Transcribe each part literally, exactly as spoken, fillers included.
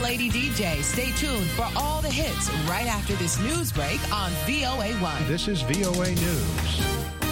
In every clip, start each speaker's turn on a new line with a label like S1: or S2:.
S1: Lady D J. Stay tuned for all the hits right after this news break on V O A one.
S2: This is V O A News.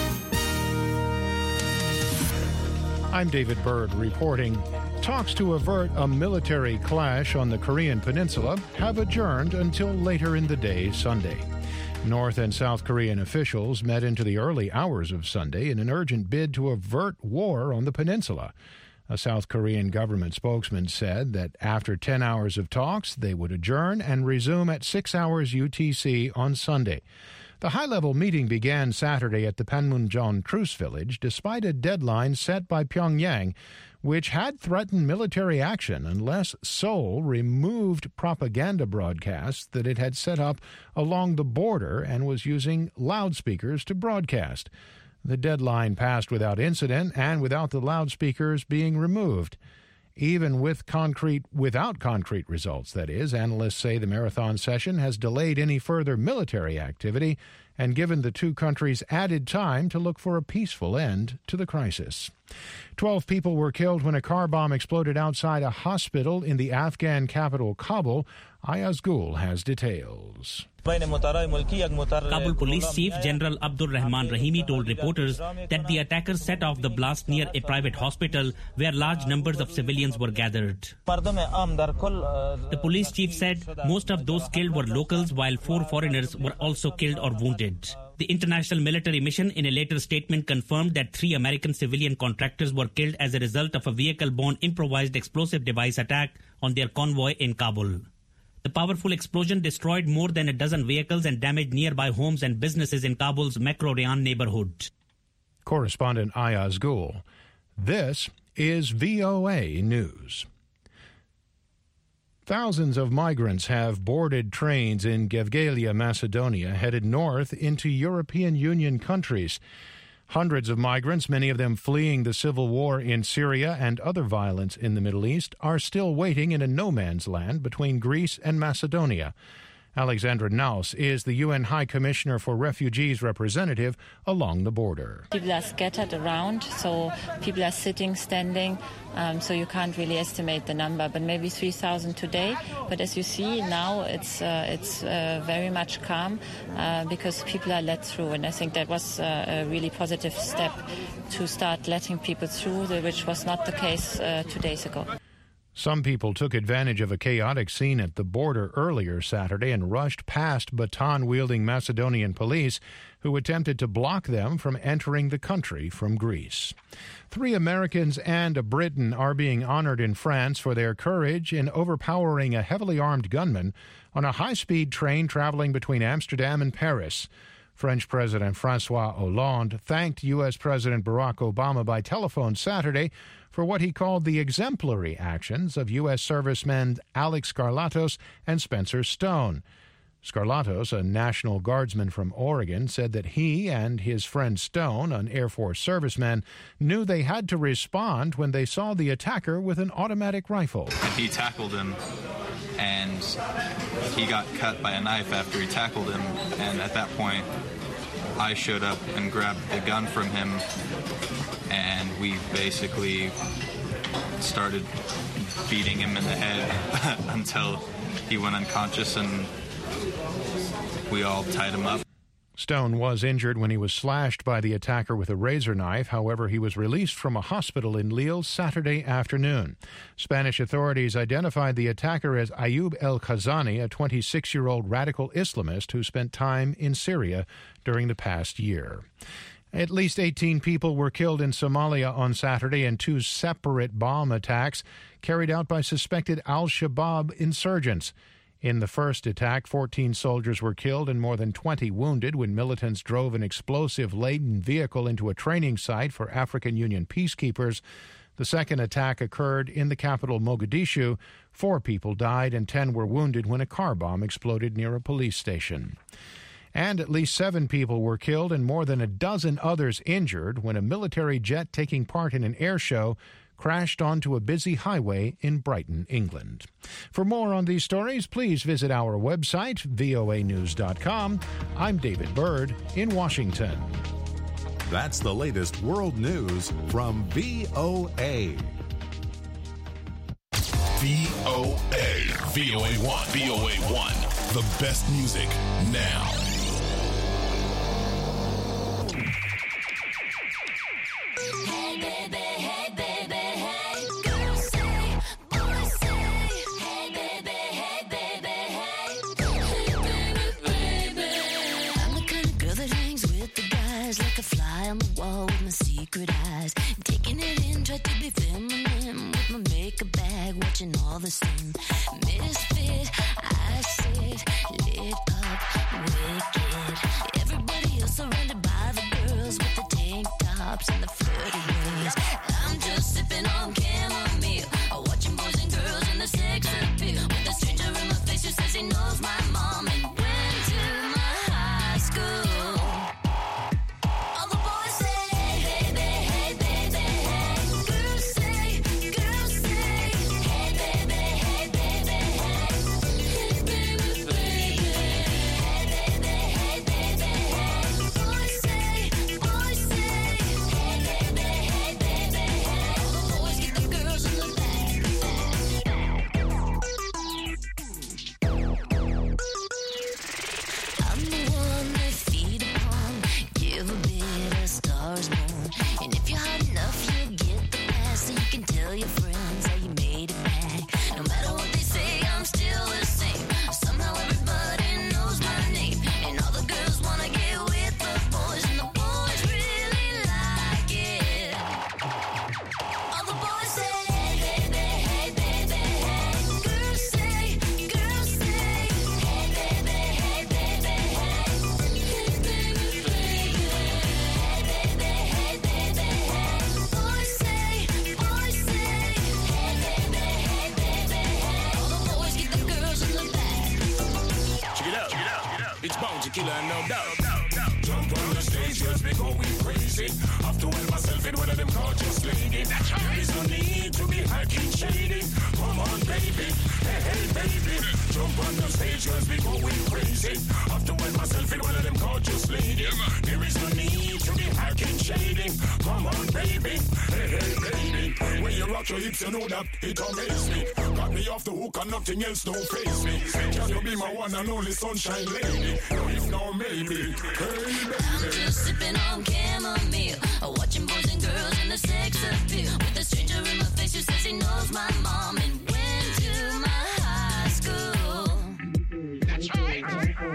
S2: I'm David Byrd reporting. Talks to avert a military clash on the Korean Peninsula have adjourned until later in the day Sunday. North and South Korean officials met into the early hours of Sunday in an urgent bid to avert war on the peninsula. A South Korean government spokesman said that after ten hours of talks, they would adjourn and resume at six hours U T C on Sunday. The high-level meeting began Saturday at the Panmunjom Truce Village despite a deadline set by Pyongyang, which had threatened military action unless Seoul removed propaganda broadcasts that it had set up along the border and was using loudspeakers to broadcast. The deadline passed without incident and without the loudspeakers being removed. Even with concrete, without concrete results, that is, analysts say the marathon session has delayed any further military activity and given the two countries added time to look for a peaceful end to the crisis. Twelve people were killed when a car bomb exploded outside a hospital in the Afghan capital, Kabul. Ayaz Gul has details.
S3: Kabul Police Chief General Abdur Rahman Rahimi told reporters that the attackers set off the blast near a private hospital where large numbers of civilians were gathered. The police chief said most of those killed were locals, while four foreigners were also killed or wounded. The international military mission in a later statement confirmed that three American civilian contractors were killed as a result of a vehicle-borne improvised explosive device attack on their convoy in Kabul. The powerful explosion destroyed more than a dozen vehicles and damaged nearby homes and businesses in Kabul's Makro Rayan neighborhood.
S2: Correspondent Ayaz Gul. This is V O A News. Thousands of migrants have boarded trains in Gevgelia, Macedonia, headed north into European Union countries. Hundreds of migrants, many of them fleeing the civil war in Syria and other violence in the Middle East, are still waiting in a no-man's land between Greece and Macedonia. Alexandra Naus is the U N High Commissioner for Refugees representative along the border.
S4: People are scattered around, so people are sitting, standing, um, so you can't really estimate the number, but maybe three thousand today. But as you see, now it's uh, it's uh, very much calm uh, because people are let through, and I think that was uh, a really positive step to start letting people through, which was not the case uh, two days ago.
S2: Some people took advantage of a chaotic scene at the border earlier Saturday and rushed past baton-wielding Macedonian police who attempted to block them from entering the country from Greece. Three Americans and a Briton are being honored in France for their courage in overpowering a heavily armed gunman on a high-speed train traveling between Amsterdam and Paris. French President François Hollande thanked U S President Barack Obama by telephone Saturday for what he called the exemplary actions of U S servicemen Alex Skarlatos and Spencer Stone. Skarlatos, a National Guardsman from Oregon, said that he and his friend Stone, an Air Force serviceman, knew they had to respond when they saw the attacker with an automatic rifle.
S5: He tackled him, and he got cut by a knife after he tackled him, and at that point, I showed up and grabbed the gun from him, and we basically started beating him in the head until he went unconscious, and we all tied him up.
S2: Stone was injured when he was slashed by the attacker with a razor knife. However, he was released from a hospital in Lille Saturday afternoon. Spanish authorities identified the attacker as Ayoub El Khazani, a twenty-six-year-old radical Islamist who spent time in Syria during the past year. At least eighteen people were killed in Somalia on Saturday in two separate bomb attacks carried out by suspected al-Shabaab insurgents. In the first attack, fourteen soldiers were killed and more than twenty wounded when militants drove an explosive-laden vehicle into a training site for African Union peacekeepers. The second attack occurred in the capital, Mogadishu. Four people died and ten were wounded when a car bomb exploded near a police station. And at least seven people were killed and more than a dozen others injured when a military jet taking part in an air show crashed onto a busy highway in Brighton, England. For more on these stories, please visit our website, V O A news dot com. I'm David Byrd in Washington.
S6: That's the latest world news from V O A.
S7: V O A. V O A one. V O A one. The best music now.
S8: Hey baby, hey baby, hey. Girls say, boys say. Hey baby, hey baby, hey. Hey baby, baby. I'm the kind of girl that hangs with the guys like a fly on the wall with my secret eyes. Taking it in, try to be feminine with my makeup bag, watching all the steam. Misfit, I sit, lit up, wicked. Everybody else surrounded by the girls with the tank tops and the flirty ways. I'm just sipping on chamomile, watching boys and girls in the sex appeal. With a stranger in my face who says he knows my mom and went to my high school. All the boys say, hey baby, hey baby, hey. Girls say, girls say, hey baby, hey baby, hey. Hey baby, baby. Hey baby, hey baby, hey. Boys say, boys say, hey baby, hey baby, hey. All the boys get the girls in the back. I'm the one they feed upon, give a bit of stars born. And if you're hot enough, you'll get the pass, so you can tell your friends how you made it back. No matter what they say, I'm still the same. Somehow everybody knows my name, and all the girls wanna get with the boys, and the boys really like it. All the boys say, hey baby, hey baby, hey. Girls say, girls say, hey baby, hey baby, hey. Hey baby, baby. Hey baby, hey baby, hey. Boys say, boys say, hey baby, hey baby, hey. All the boys get the girls in the back.
S9: Check it out, check it out, check it out. It's Bounty Killer, no doubt. Jump on the stage, just be going crazy. Have to wear myself in one of them gorgeous ladies. There is no need to be hacking shady. Come on, baby. Hey, hey, baby. Jump on the stage, just be going crazy. Have to wear myself in one of them gorgeous ladies. There is no need to be hacking shady. Come on, baby. Hey, hey, baby. When you rock your hips, you know that it amazes me. Got me off the hook and nothing else don't face me. Can you be my one and only sunshine lady? No, if no, maybe. Hey,
S8: I'm just sipping on chamomile, watching boys and girls in the sex appeal. With a stranger in my face who says he knows my mom and went to my high school. That's right.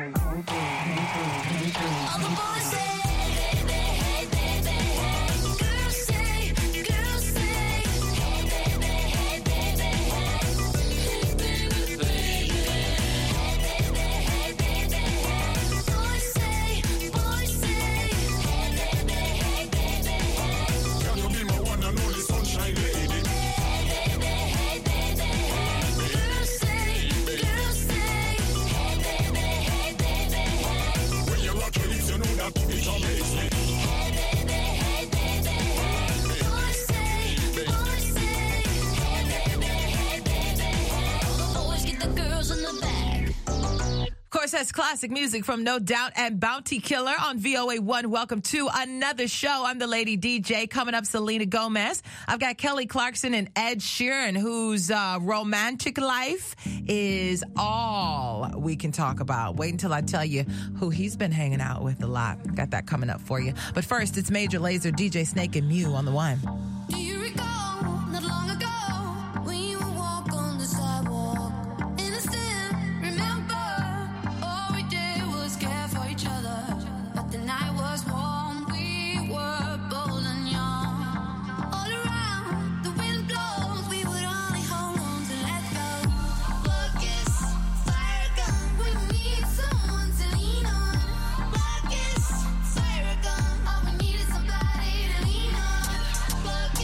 S8: All the boys say, hey baby, hey baby, hey. Girls say, girls say, hey baby, hey baby, hey. Hey baby, baby. Hey baby, hey baby, hey. Boys say, boys say, hey baby, hey baby, hey.
S9: can you be my one and only sunshine lady?
S8: Hey baby, hey baby, hey. Girls say, girls say, hey baby, hey baby, hey.
S9: When you rock your hips, you know that it amazes me.
S8: Hey baby, hey baby, hey. Boys say, boys say, hey baby, hey baby, hey. All the boys get the girls in the back.
S1: Of course, that's classic music from No Doubt and Bounty Killer on V O A one. Welcome to another show. I'm the Lady D J. Coming up, Selena Gomez. I've got Kelly Clarkson and Ed Sheeran, whose uh, romantic life is all we can talk about. Wait until I tell you who he's been hanging out with a lot. Got that coming up for you. But first, it's Major Lazer, D J Snake, and Mew on the one.
S8: Do you recall not long ago when you would walk on the sidewalk? Innocent, remember, all we did was care for each other. But the night was warm, we were bold and young. All around, the wind blows, we would only hold on to let go. Focus, fire gun, we need someone to lean on. Focus, fire gun, all we need is somebody to lean on. Focus,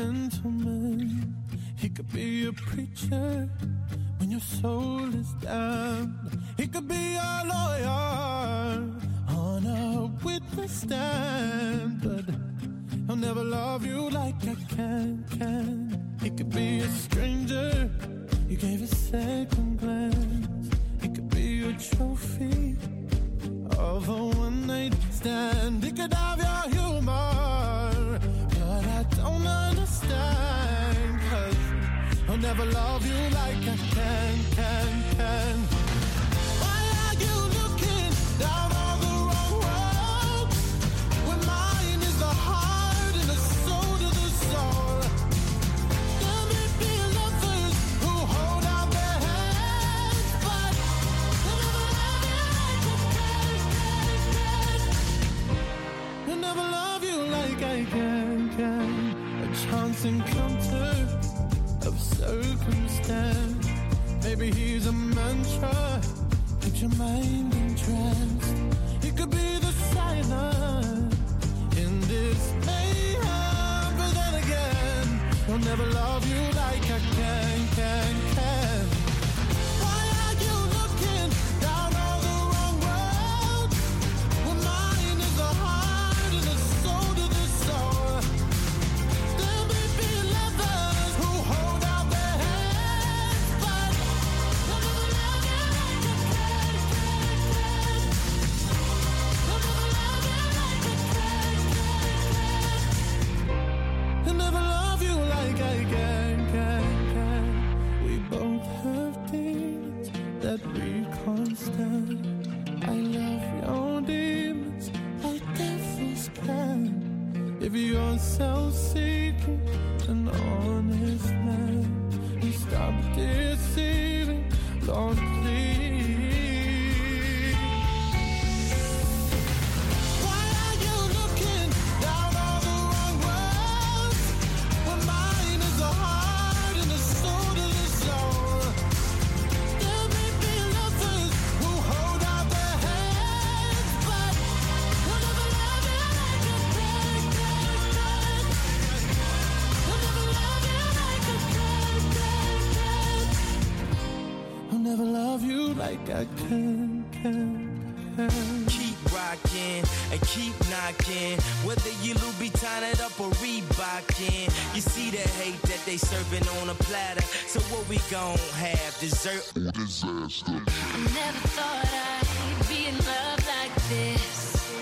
S10: gentleman. He could be a preacher when your soul is down. He could be a lawyer on a witness stand, but he'll never love you like I can, can. He could be a stranger you gave a second glance. He could be a trophy of a one-night stand. He could have your humor, but I don't understand, 'cause he'll never love you like I can, can, can. Why are you looking down on the wrong road when mine is the heart and the soul to the soul? There may be lovers who hold out their hands, but they'll never love you like I can, can. A chance encounter of circumstance. Maybe he's a mantra, keep your mind entranced. He could be the silence in this mayhem, but then again, he'll never love you like I can, can, can. Why are you looking down on the wrong road when mine is the heart and the soul to the soul? There may be lovers who hold out their hands, but they'll never love you like I can, can, can. They'll never love you like I can, can, can. They'll never love you like I can, can, can. We both have demons that we can't stand. I love your demons like devils can. If you're self-seeking, an honest man, you stop deceiving, Lord, please. Why are you looking down on the wrong road when mine is the heart and the soul to the soul? There may be lovers who hold out their hands, but they'll never love you like I can, can, can. They'll never love you like I can, can, can. I'll never love you like I can, can, can.
S11: Keep rocking and keep knocking. Whether you Louboutin it up or Reebokin, you see the hate that they serving on a platter. So what we gon' have? Dessert or disaster?
S8: I never thought I'd be in love like this.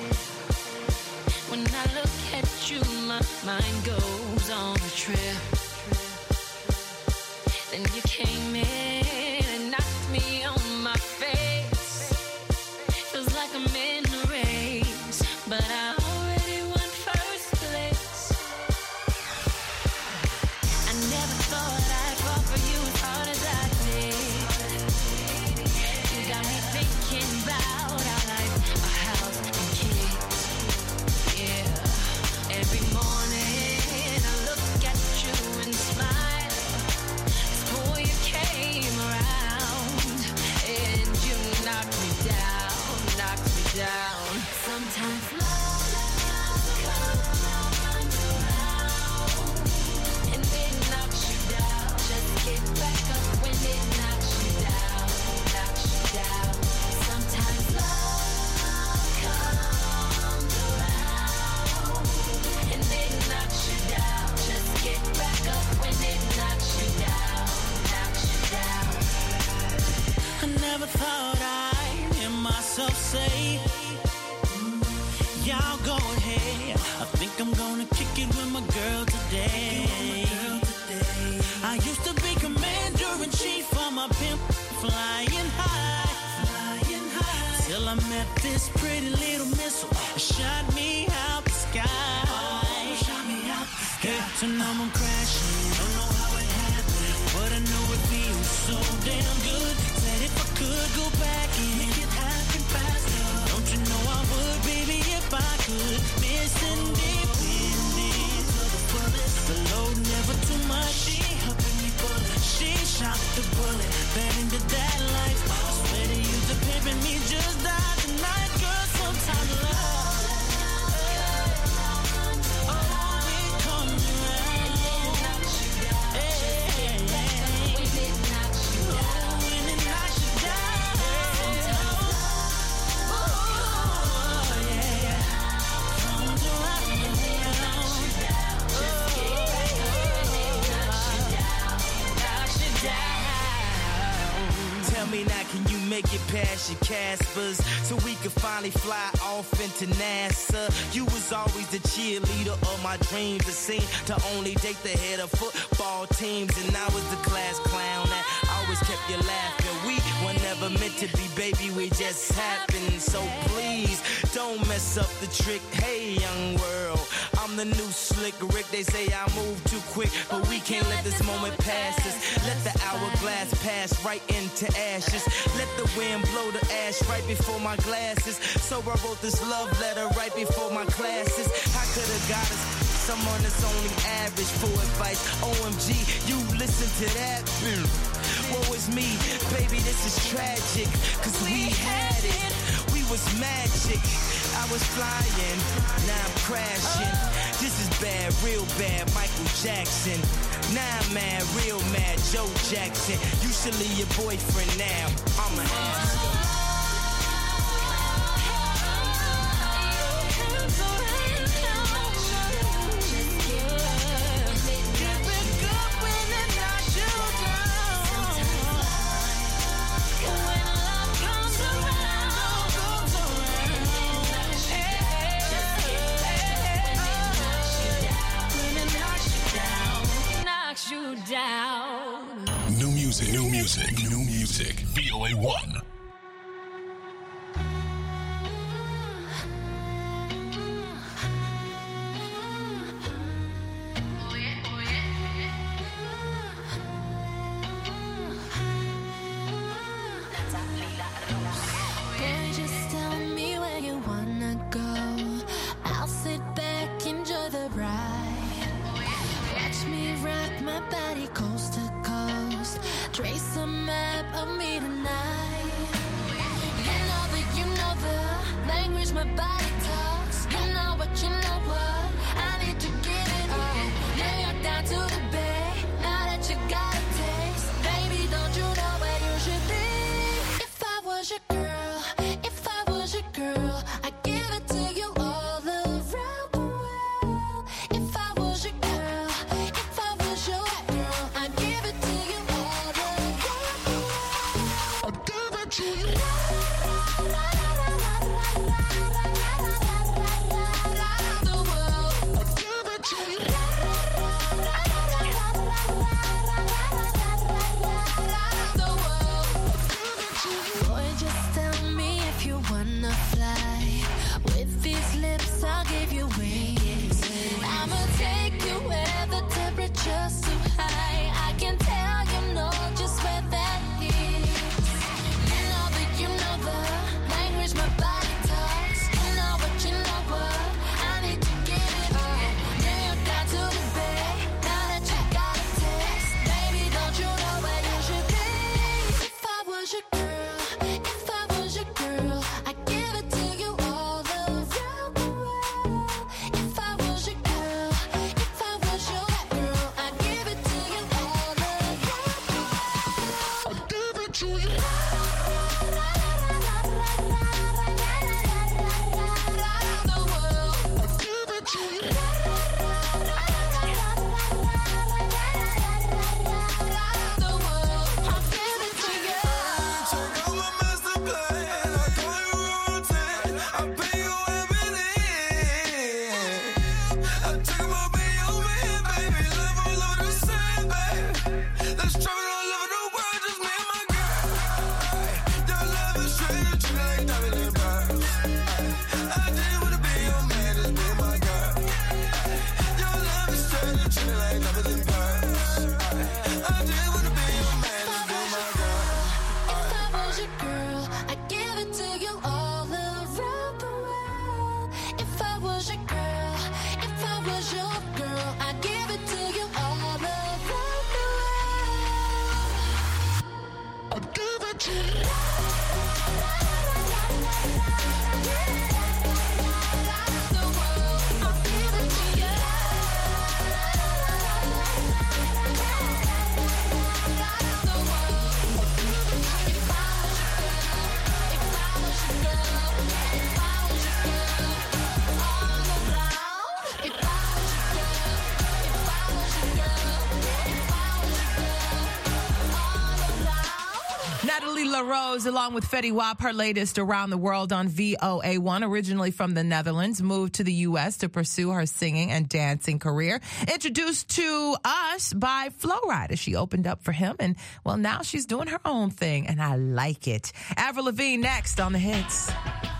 S8: When I look at you, my mind goes on a trip. Then you came in and knocked me on my face. Feels like I'm in a race, but I already won first place. I never thought I'd fall for you as hard as I did. You got me thinking about our life, our house and kids. Yeah. Every morning I look at you and smile. Before you came around, and you knocked me down, knocked me down. Sometimes love comes around, and it knocks you down. Just get back up when it knocks you down, knocks you down. Sometimes love comes around, and it knocks you down. Just get back up when it knocks you down, knocks you down.
S11: I never thought I'd hear myself say, y'all go ahead. I think I'm gonna kick it with my girl today. I used to be commander in chief for my pimp, flying high, flying high. Till I met this pretty little missile that shot me out the sky. Oh, shot me out the sky. Hey, so now I'm crashing. Don't know how it happened, but I know it feels so damn good. Said if I could go back and make it happen faster, don't you know I would, baby, if I could. Missing independence of the bullet, the load never too much. She helping me bullet, she shot the bullet, fed into that life. I swear to you, the pimping me just died tonight, girl. Sometimes love, oh, it comes around.
S12: make it past your Caspers, so we could finally fly off into NASA. You was always the cheerleader of my dreams. It seemed to only date the head of football teams, and I was the class clown that always kept you laughing. We were never meant to be, baby, we just happened. So please, don't mess up the trick. Hey, young world, I'm the new slick Rick. They say I move too quick, but we can't let this moment pass us. Let the hourglass pass right into ashes. Let the wind blow the ash right before my glasses. So I wrote this love letter right before my classes. I could have got us someone that's only average for advice. O M G, you listen to that? Woe is me, baby, this is tragic. Cause we had it, we was magic. I was flying, now I'm crashing. This is bad, real bad, Michael Jackson. Now I'm mad, real mad, Joe Jackson. You should leave your boyfriend now, I'm a answer.
S8: You down.
S7: New music, new music, new music. V O A one.
S8: Boy, just tell me where you wanna go. I'll sit back, enjoy the ride. Watch me rock my body coast to coast. Trace a map of me tonight. You know that you know the language my body talks. You know what, you know what, I need to give it all. Now you're down to the bay. Now that you got a taste, baby, don't you know where you should be? If I was your girl, if I was your girl, I'd give it to you all around the world. If I was your girl, if I was your girl, I'd give it to you all around the world. I'd give it to you. Boy, just tell me if you wanna fly. With these lips, I'll give you wings. I'ma take you where the temperature's too high. I can tell you know just where that is. You know that you know the language my body talks. You know what, you know what, I need to give it all. Now you're down to the bay. Now that you got a taste, baby, don't you know where you should be? If I was your girl, if I was your girl, I'd give it to you all around the world. If I was your girl, if I was your girl, I'd give it to you all around the world. I'd give it to you. If
S1: LaRose, along with Fetty Wap, her latest Around the World on V O A one, originally from the Netherlands, moved to the U S to pursue her singing and dancing career. Introduced to us by Flo Rida. She opened up for him, and, well, now she's doing her own thing, and I like it. Avril Lavigne next on the hits.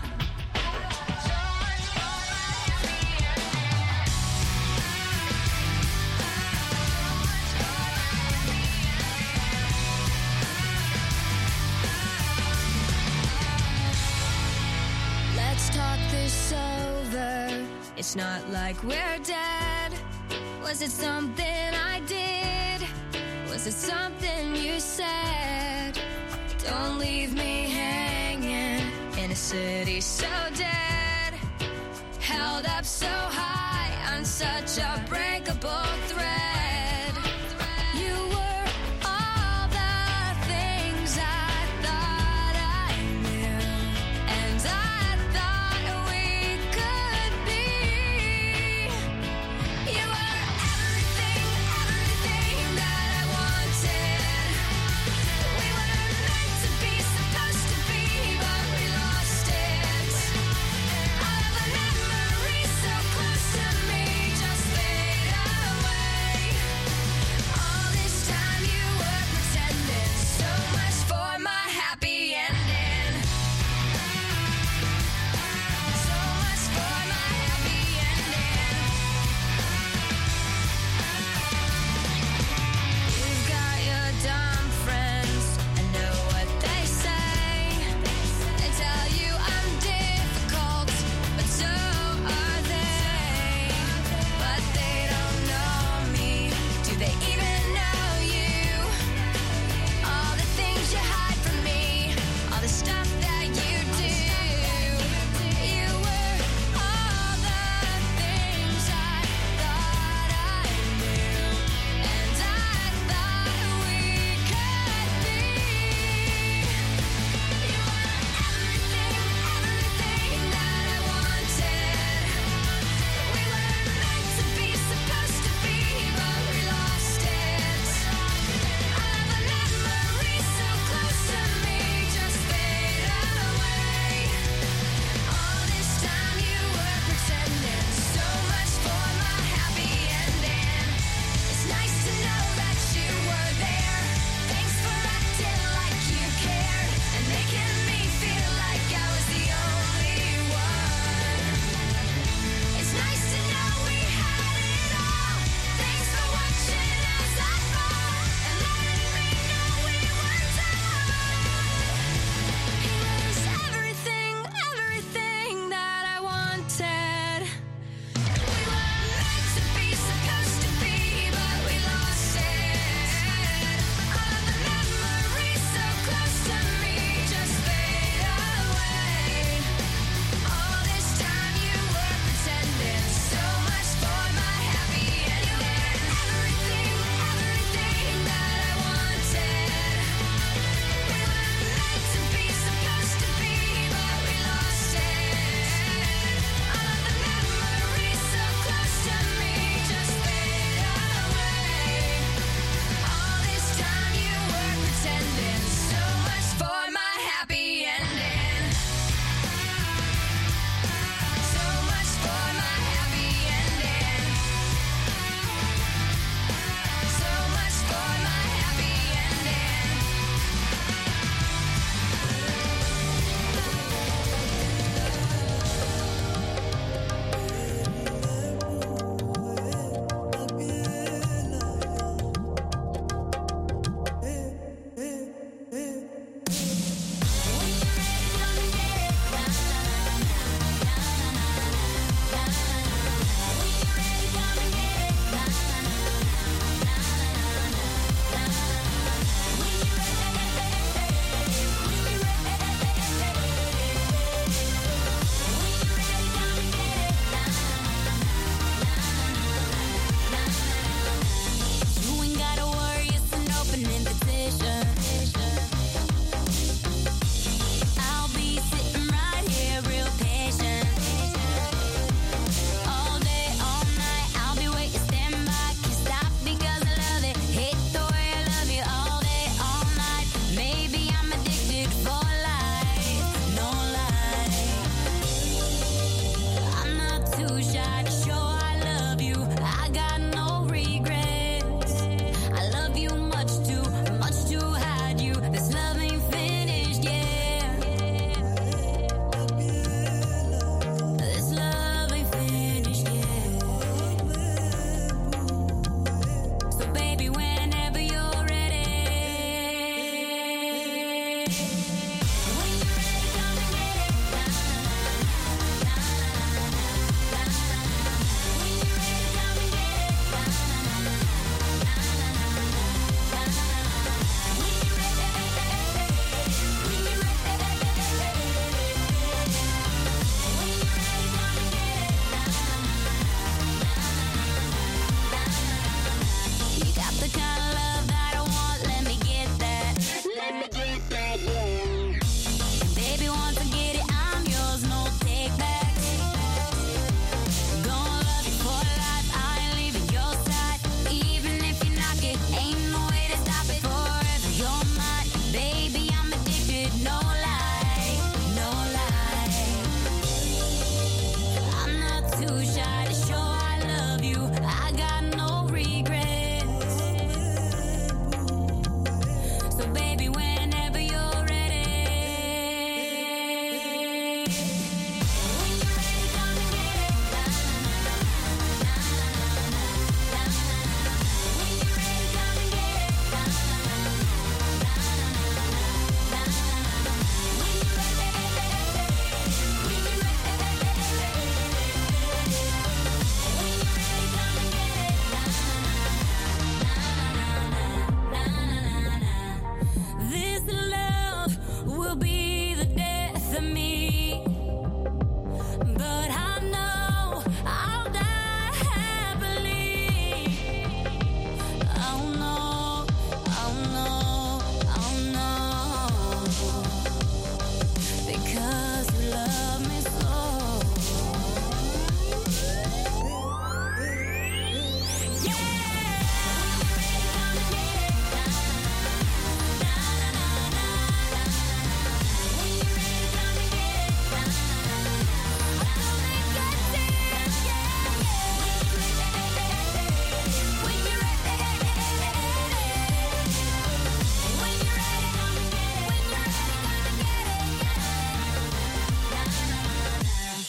S8: It's not like we're dead. Was it something I did? Was it something you said? Don't leave me hanging in a city so dead, held up so high on such a breakable thread. You were all the things I thought I knew, and I thought we could be. You were everything, everything that I wanted. We were meant to be, supposed to be, but we lost it.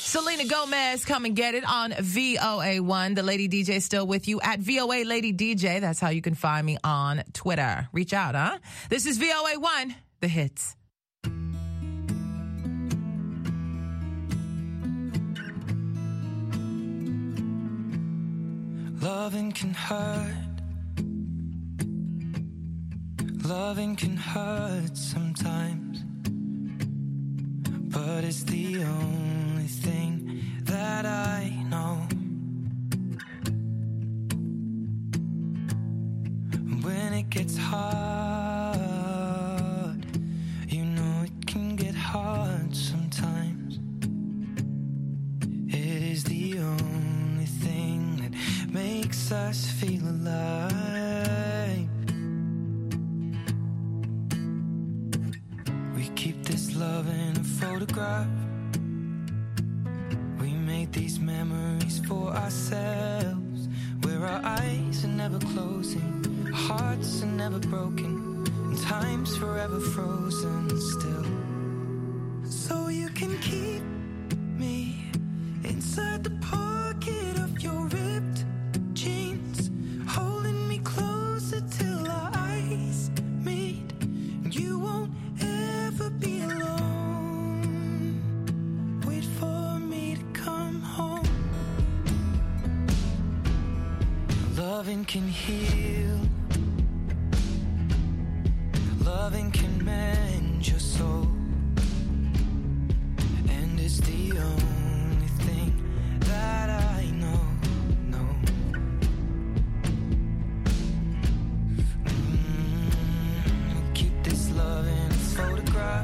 S1: Selena Gomez, come and get it on V O A one. The Lady D J is still with you at V O A Lady D J. That's how you can find me on Twitter. Reach out, huh? This is V O A one, the hits.
S13: Loving can hurt. Loving can hurt sometimes, but it's the only thing that I know. When it gets hard, you know it can get hard sometimes. It is the only thing that makes us feel alive. We keep this love in a photograph. We made these memories for ourselves, where our eyes are never closing, hearts are never broken, and time's forever frozen still. So you can keep me inside the pocket of your ripped jeans, holding me closer till our eyes meet. You won't ever be alone. Wait for me to come home. Loving can heal. Loving can mend your soul. And it's the only thing that I know, no. Mm, keep this love in a photograph.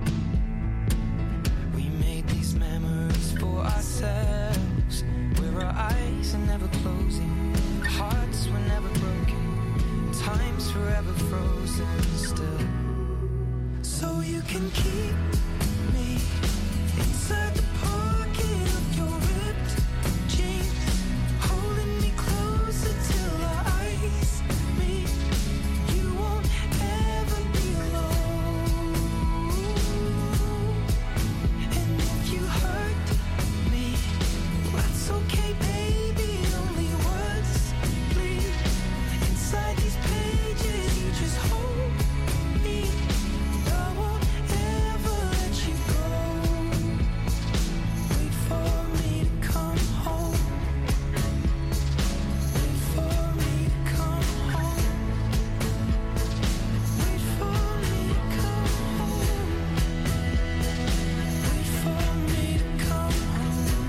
S13: We made these memories for ourselves, where our eyes are never closing, hearts were never broken, time's forever frozen still. So you can keep me inside the pocket of your ripped jeans, holding me closer till our eyes meet. You won't ever be alone. And if you hurt me, that's okay, baby. Only words bleed inside these pages. You just hold me. I won't ever let you go. Wait for me to come home. Wait for me to come home. Wait for me to come home. Wait for me to come home.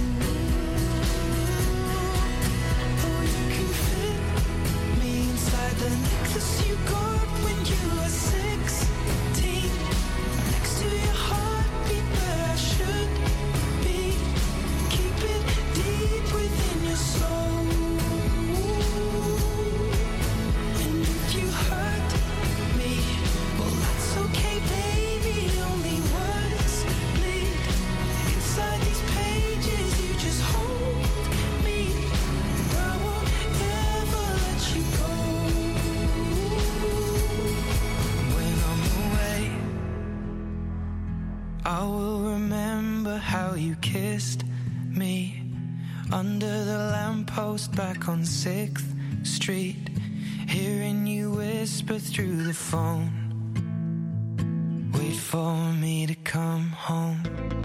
S13: Oh, you can fit me inside the necklace you got when you were sixteen, next to your heartbeat where I should be. Keep it deep within your soul. And if you hurt me, well, that's okay, baby. Only words bleed inside these pages. You just hold me. I won't ever let you go. When I'm away, I will remember how you kissed me under the lamppost back on sixth Street, hearing you whisper through the phone. Wait for me to come home.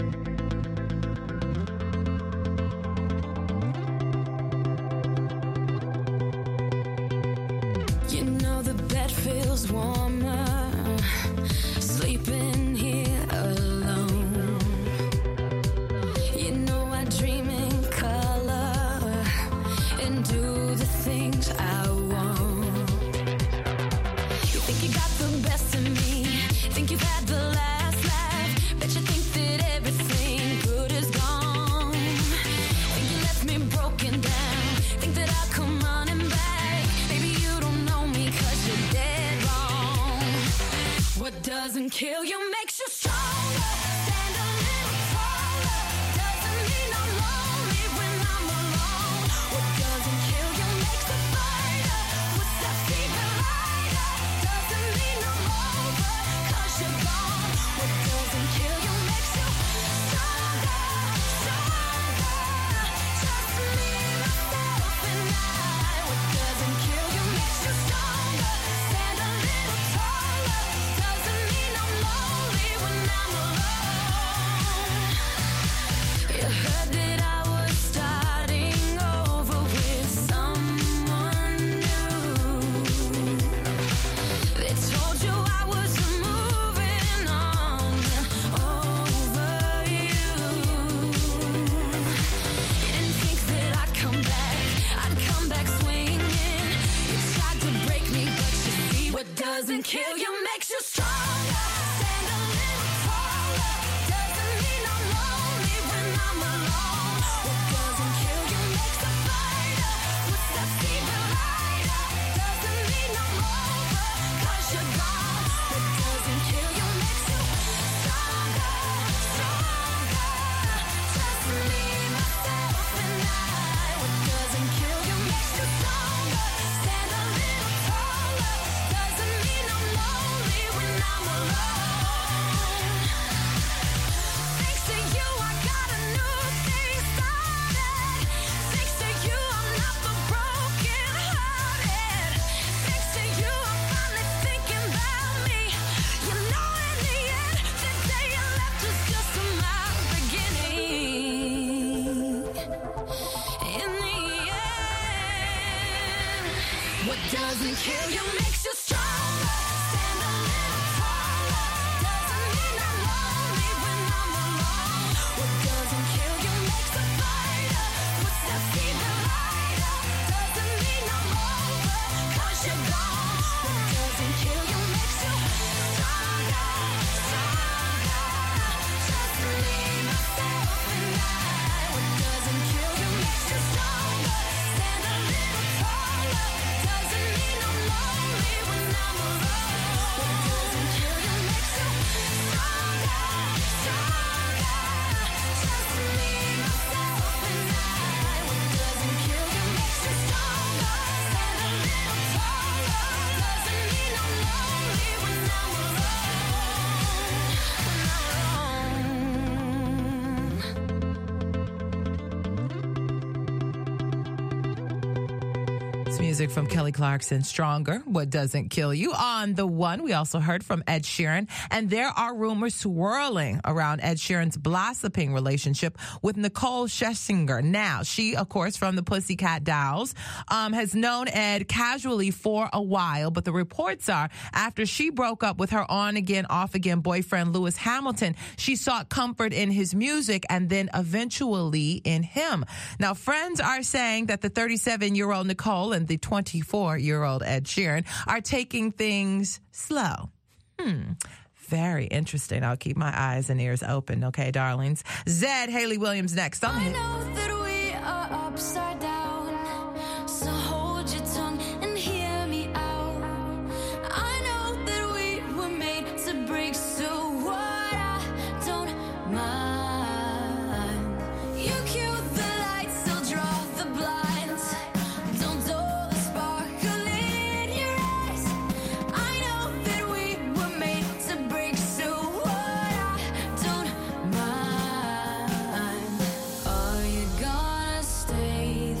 S8: You know the bed feels warmer, sleeping here alone. You know I dream in color and do the things I want. You think you got the best of me, think you've had the last laugh, bet you think that everything good is gone. Think you left me broken down, think that I'll come running back. Baby, you don't know me 'cause you're dead wrong. What doesn't kill you makes you stronger. Stand a little taller. Doesn't mean I'm lonely when I'm alone. What doesn't kill you makes a fighter. What's that fever lighter? Doesn't mean I'm over 'cause you're gone. What doesn't kill you makes you stronger, stronger. doesn't kill you, makes you stronger. Stand a little taller. Doesn't mean I'm lonely when I'm alone. What doesn't kill you makes a fighter. Footsteps even lighter. Doesn't mean I'm over, 'cause you're gone. What doesn't kill you makes you stronger, stronger. Just me, myself, and I. What doesn't kill you makes you stronger. Stand a little taller. Doesn't mean I'm lonely when I'm alone. What doesn't kill you makes you stronger, stronger. Just me, myself, and I. What doesn't kill you makes you stronger. Stand a little taller. Doesn't mean I'm lonely when I'm alone.
S1: It's music from Kelly Clarkson, Stronger, What Doesn't Kill You. On the one, we also heard from Ed Sheeran, and there are rumors swirling around Ed Sheeran's blossoming relationship with Nicole Scherzinger. Now, she, of course, from the Pussycat Dolls, um, has known Ed casually for a while, but the reports are after she broke up with her on-again, off-again boyfriend, Lewis Hamilton, she sought comfort in his music and then eventually in him. Now, friends are saying that the thirty-seven-year-old Nicole and the twenty-four-year-old Ed Sheeran are taking things slow. Hmm. Very interesting. I'll keep my eyes and ears open, okay, darlings? Zed, Haley Williams next on
S8: I
S1: Hit.
S8: know that we are upside down, so hold your tongue and hear me out. I know that we were made to break, so what? I don't mind. You cue the lights, I'll draw the blinds. Don't dull the sparkle in your eyes. I know that we were made to break, so what? I don't mind. Are you gonna stay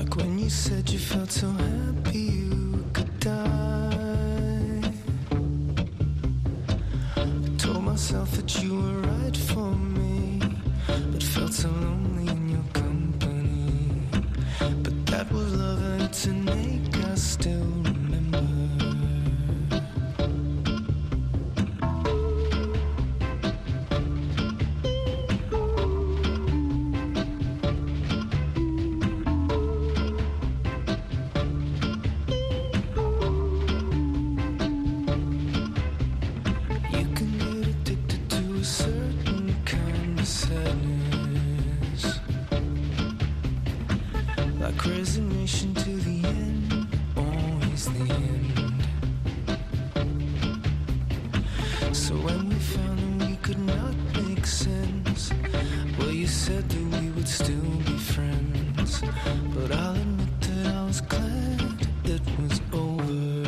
S13: Like when you said you felt so happy you could die. I told myself that you were right for me, but felt so lonely in your company. But that was love and it's an ache I still remember. Resignation to the end, always the end. So when we found that we could not make sense, well, you said that we would still be friends. But I'll admit that I was glad it was over.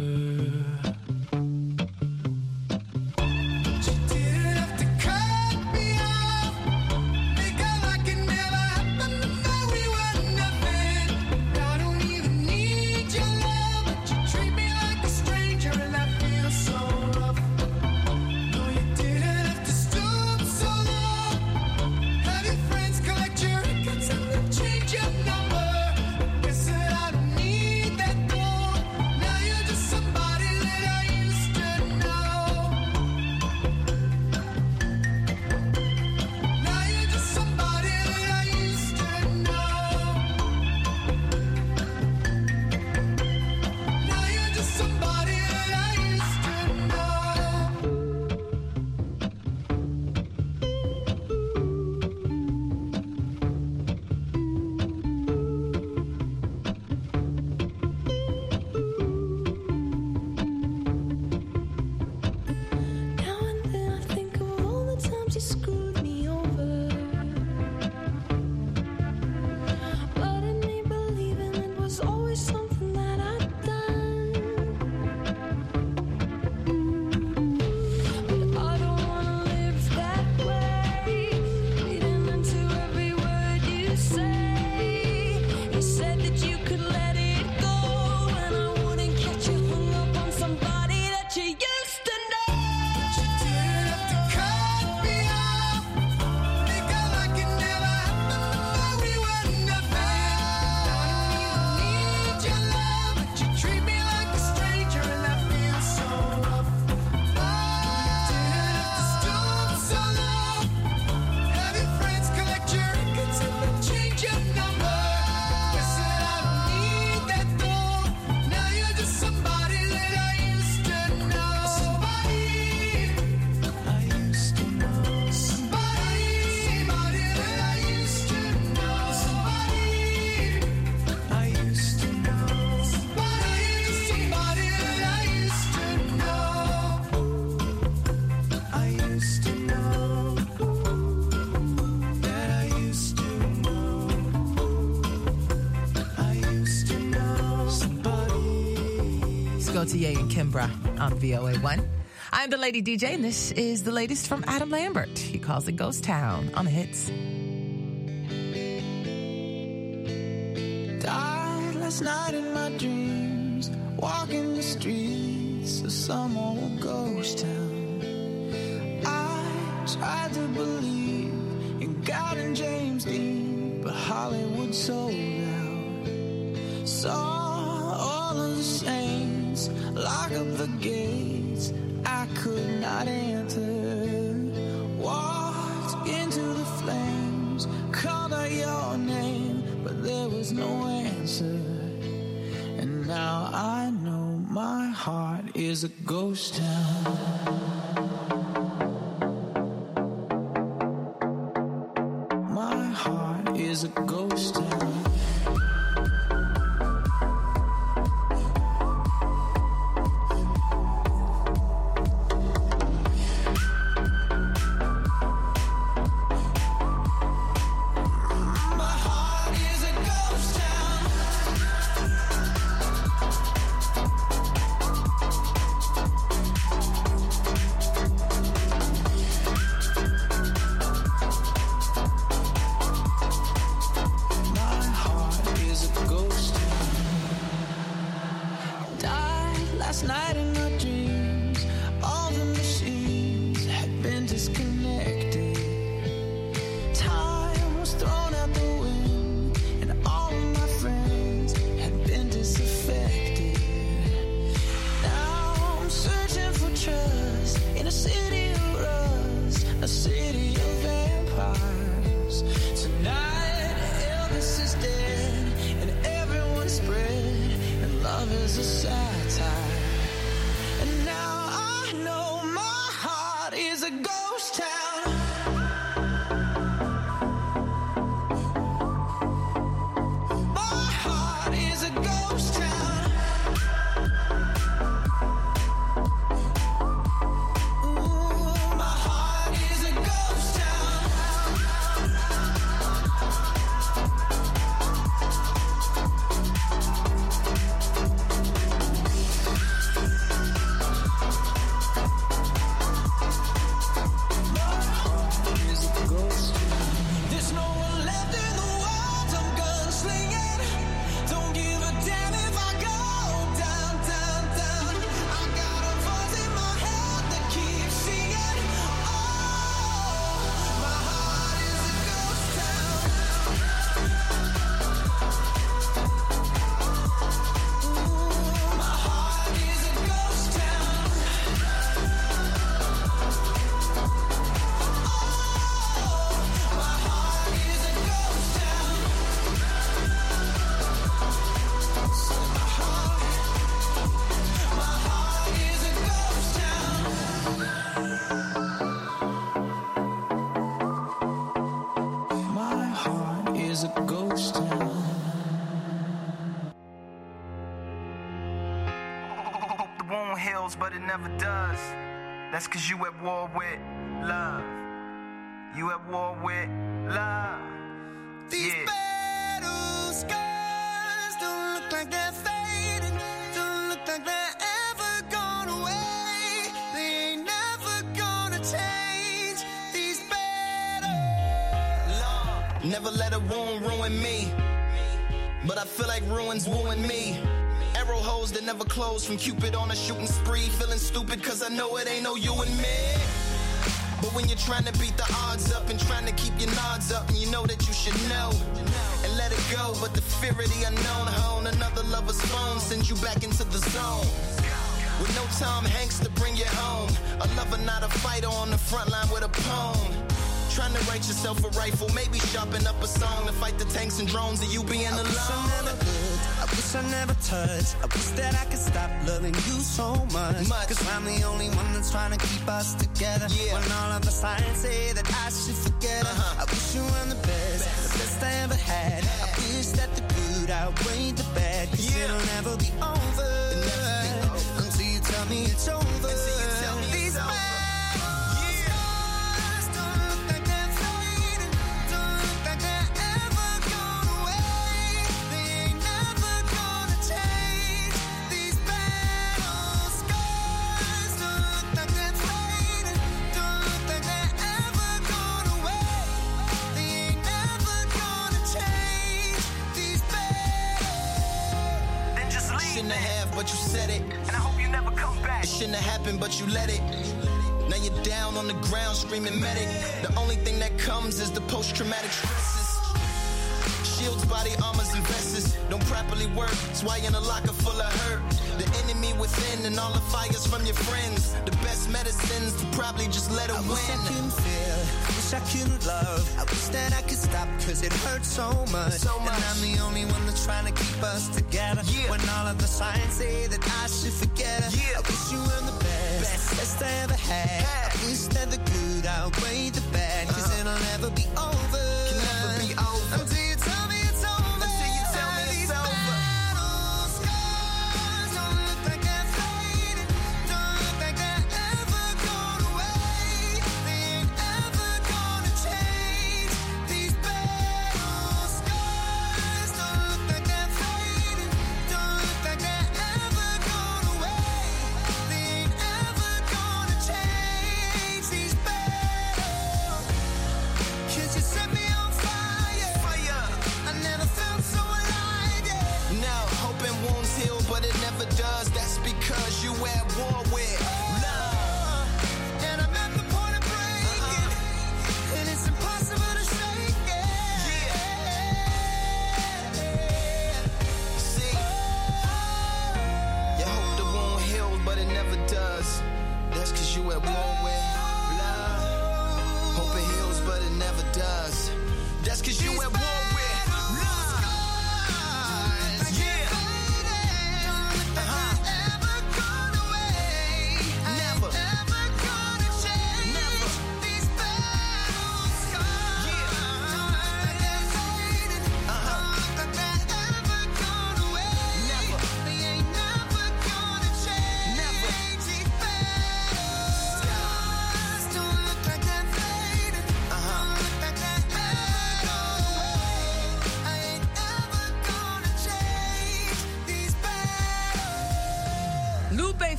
S1: Gaultier and Kimbra on V O A one. I'm the Lady D J, and this is the latest from Adam Lambert. He calls it Ghost Town on the hits.
S13: Died last night in my dreams, walking the streets of some old ghost town. I tried to believe in God and James Dean, but Hollywood sold out. Saw all of the saints lock up the gates I could not enter. Walked into the flames, called out your name, but there was no answer. And now I know my heart is a ghost town. My heart is a ghost town. last night in our dreams, all the machines had been disconnected. Time was thrown out the window, and all of my friends had been disaffected. Now I'm searching for trust in a city of rust, a city of vampires. Tonight, Elvis is dead, and everyone's spread, and love is a satire. And now I know my heart is a ghost town. My heart is a ghost town. Ooh, my heart is a ghost town. There's no one left in the world, I'm gunslinging. Don't give a damn if I go down, down, down. I got a voice in my head that keeps singing. Oh, my heart is a ghost town. Ooh, my heart is a ghost town. My heart is a ghost town. Say my heart, my heart is a ghost town. My heart is a ghost town.
S12: Hope the wound heals, but it never does. That's cause you at war with love. You at war with love.
S13: These
S12: Yeah.
S13: battle scars don't look like they're fading. Don't look like they're ever gone away. They ain't never gonna change. These battles.
S12: Love. Never let a wound ruin me. But I feel like ruins wooing me. Arrow holes that never close from Cupid on a shooting spree. Feeling stupid cause I know it ain't no you and me. But when you're trying to beat the odds up and trying to keep your nods up, and you know that you should know and let it go, but the fear of the unknown hone another lover's phone sends you back into the zone. With no Tom Hanks to bring you home, a lover not a fighter on the front line with a poem. Trying to write yourself a rifle, maybe sharpen up a song to fight the tanks and drones and you being
S13: I wish I
S12: alone.
S13: never looked, I wish I never touched. I wish that I could stop loving you so much.
S12: Much.
S13: Cause I'm the only one that's trying to keep us together.
S12: Yeah.
S13: When all of the signs say that I should forget her.
S12: Uh-huh.
S13: I wish you were the best, the best I ever had. I wish that the good outweighed the bad. Cause
S12: Yeah.
S13: it'll never be over.
S12: It'll never be over.
S13: Until you tell me it's over.
S12: Until you tell me
S13: These
S12: it's over.
S13: battle scars don't look like they're fading. Don't look like they're ever gone away. They ain't never gonna change. These battle scars don't look like they're fading. Don't look like they're ever gone away. They ain't never gonna change. These battles.
S12: Then just leave. Shouldn't have, but you said it. And I hope you never come back. It shouldn't have happened, but you let it. Now you're down on the ground screaming medic. The only thing that comes is the post-traumatic stresses. Shields, body armors, and vests don't properly work. That's why you're in a locker full of hurt. The enemy within and all the fires from your friends. The best medicines to probably just let it
S13: I
S12: win.
S13: wish I couldn't feel, I wish I couldn't love. I wish that I could stop cause it hurts so much.
S12: So much.
S13: And I'm the only one that's trying to keep us together.
S12: Yeah.
S13: When all of the signs say that I should forget her.
S12: Yeah.
S13: I wish you were the best,
S12: Best.
S13: best I ever had.
S12: Yeah.
S13: I wish that the good outweighed the bad. Cause
S12: Uh-huh.
S13: it'll never be over.
S12: Can never be over.
S13: Until you tell me it's over.
S12: Until you tell me it's
S13: These
S12: over.
S13: battle scars don't look like they're fading. Don't look like they're ever gone away. They ain't ever gonna change. These battle scars don't look like they're fading. Don't look like they're ever gone away. They ain't ever gonna change. These battles. 'Cause you set me on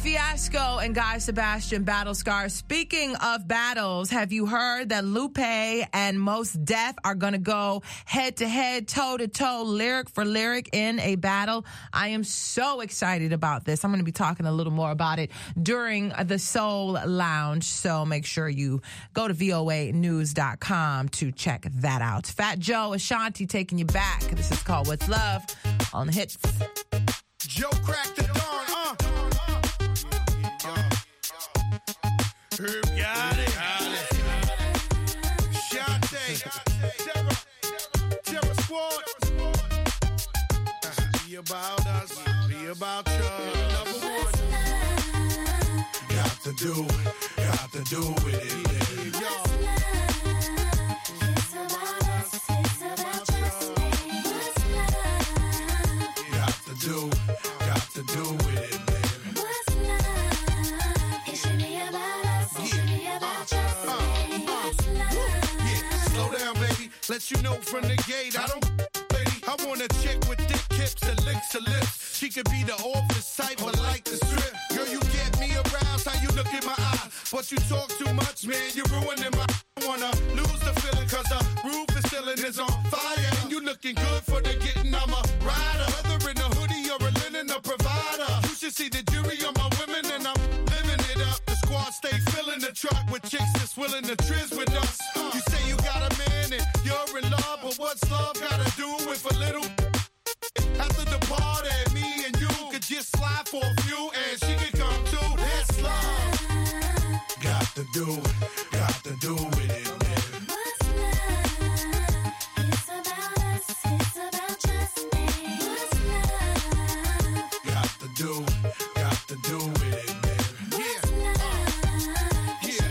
S1: Fiasco and Guy Sebastian battle scars. Speaking of battles, have you heard that Lupe and Mos Def are going to go head to head, toe to toe, lyric for lyric in a battle? I am so excited about this. I'm going to be talking a little more about it during the Soul Lounge. So make sure you go to V O A news dot com to check that out. Fat Joe, Ashanti taking you back. This is called What's Love on the hits.
S14: Joe cracked the dawn, uh. Herb got it. Got it. Shante. Terror. Terror Squad. Be about us. Be about you. Number one. Got to do. Got to do with it. Y'all. It's about us. It's about us. Got to do. Got to do with it. Let you know from the gate, I don't lady. I want a chick with thick hips that licks her lips. She could be the office type, but like the strip. Girl, you get me aroused, how you look in my eye. But you talk too much, man, you're ruining my. I wanna lose the feeling, cause the roof is ceiling is on fire. And you looking good for the getting, I'm a rider. Whether in a hoodie or a linen, a provider. You should see the jury on my women, and I'm living it up. The squad stay filling the truck with chicks that's willing to trizz with us. You say you got a man and you're in love, but what's love gotta do with a little? After the party, me and you could just slide for a few, and she could come too. That's love. Got to do, got to do with it, man. What's love? It's about us, it's about just me. What's love? Got to do, got to do with it, man. Yeah. Uh, yeah.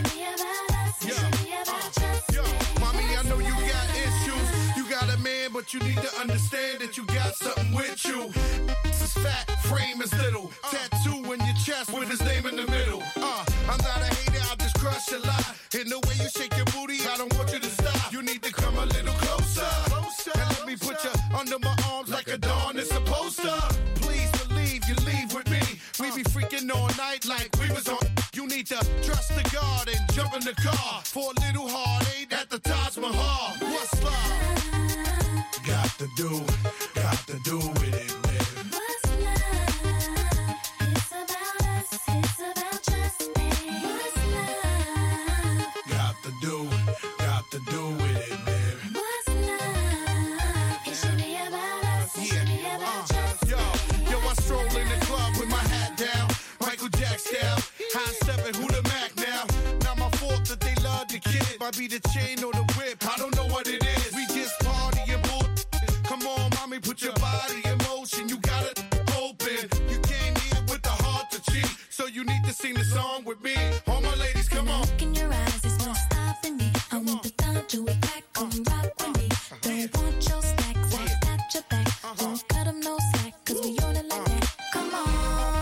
S14: Yo, mommy, I know you got issues. You got a man, but you need to understand that you got something with you. This is fat, frame is little. Tattoo in your chest with his name in the middle. Uh, I'm not a hater, I'll just crush a lot. In the way you shake your booty, I don't want you to stop. You need to come a little closer. Closer. And let me put you under my arms like a dawn is supposed to. Please believe you leave with me. We be freaking all night like we was on. You need to trust the God and jump in the car for a little heartache at the Taj Mahal. What's love? Got to do, got to do with it, man. What's love? It's about us, it's about just me. What's love? Got to do, got to do with it, man. What's love? It should be about us, it should be about just me. Yo, yo, I stroll in the club with my hat down, Michael Jackson style. High stepping, who the Mac now? Not my fault that they love the kid. Might be the chain or the whip, I don't know what it is. We just party and bull. Come on, mommy, put your body in motion. You got it open. You came here with the heart to cheat, so you need to sing the song with me. All my ladies, come on.
S8: Look in your eyes, there's no stopping me. I want the time to attack, come rock with me. Don't want your stacks, I'll snatch your back. Don't cut them no slack, cause we on it like that. Come on.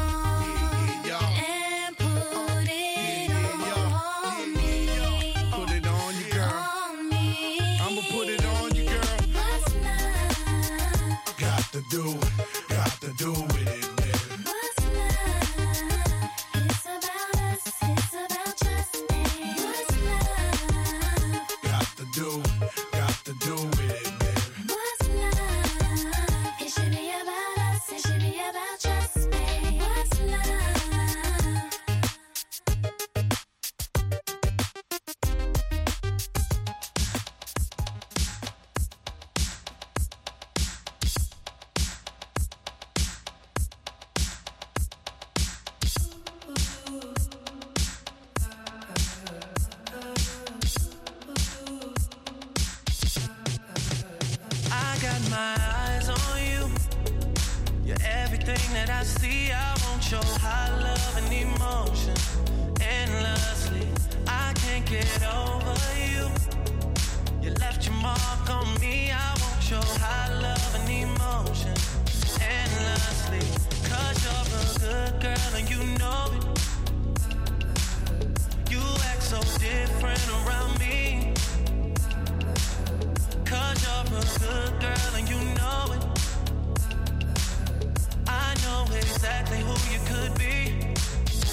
S8: And put it on me.
S14: Put it on you, girl. I'ma put it on you, girl. Got to do, got to do with it, man.
S8: What's love? It's about us, it's about just me. What's love?
S14: Got to do, got to do with it, man.
S8: What's love? It should be about us, it should be about just me. What's love?
S11: I got my eyes on you. You're everything that I see. I want your high love and emotion endlessly. I can't get over you. You left your mark on me. I want your high love and emotion endlessly. Cause you're a good girl and you know it. You act so different around me. Cause you're a good girl and you know it. I know exactly who you could be.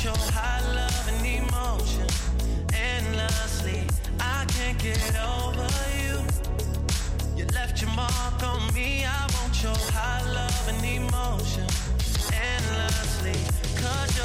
S15: want your high love and emotion endlessly. I can't get over you. You left your mark on me. I want your high love and emotion endlessly. Cause you're